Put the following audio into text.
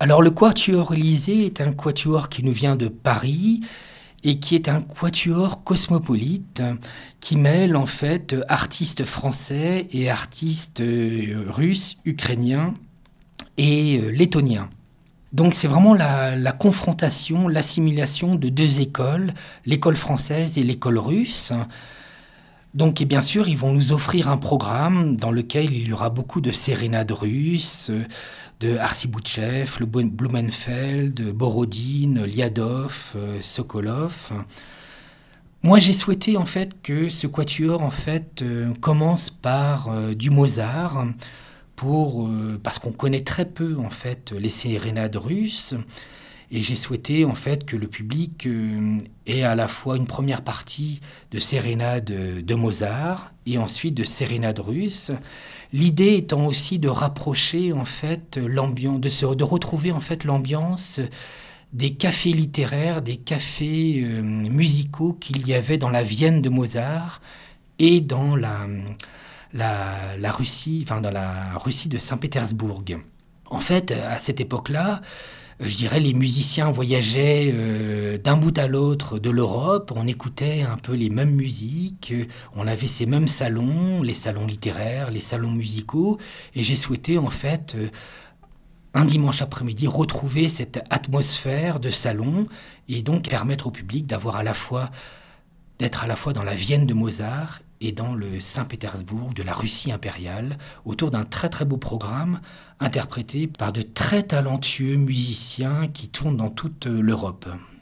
Alors le Quatuor Élysée est un quatuor qui nous vient de Paris et qui est un quatuor cosmopolite qui mêle en fait artistes français et artistes russes, ukrainiens et lettoniens. Donc c'est vraiment la confrontation, l'assimilation de deux écoles, l'école française et l'école russe. Donc et bien sûr, ils vont nous offrir un programme dans lequel il y aura beaucoup de sérénades russes, de Arsiboutchev, le Blumenfeld, Borodine, Liadov, Sokolov. Moi, j'ai souhaité en fait que ce quatuor en fait commence par du Mozart parce qu'on connaît très peu en fait les sérénades russes. Et j'ai souhaité en fait que le public ait à la fois une première partie de sérénade de Mozart et ensuite de sérénade russe. L'idée étant aussi de rapprocher en fait l'ambiance, de retrouver en fait l'ambiance des cafés littéraires, des cafés musicaux qu'il y avait dans la Vienne de Mozart et dans la Russie, enfin dans la Russie de Saint-Pétersbourg. En fait, à cette époque-là, je dirais, les musiciens voyageaient d'un bout à l'autre de l'Europe, on écoutait un peu les mêmes musiques, on avait ces mêmes salons, les salons littéraires, les salons musicaux, et j'ai souhaité en fait, un dimanche après-midi, retrouver cette atmosphère de salon et donc permettre au public d'être à la fois dans la Vienne de Mozart et dans le Saint-Pétersbourg de la Russie impériale, autour d'un très très beau programme interprété par de très talentueux musiciens qui tournent dans toute l'Europe.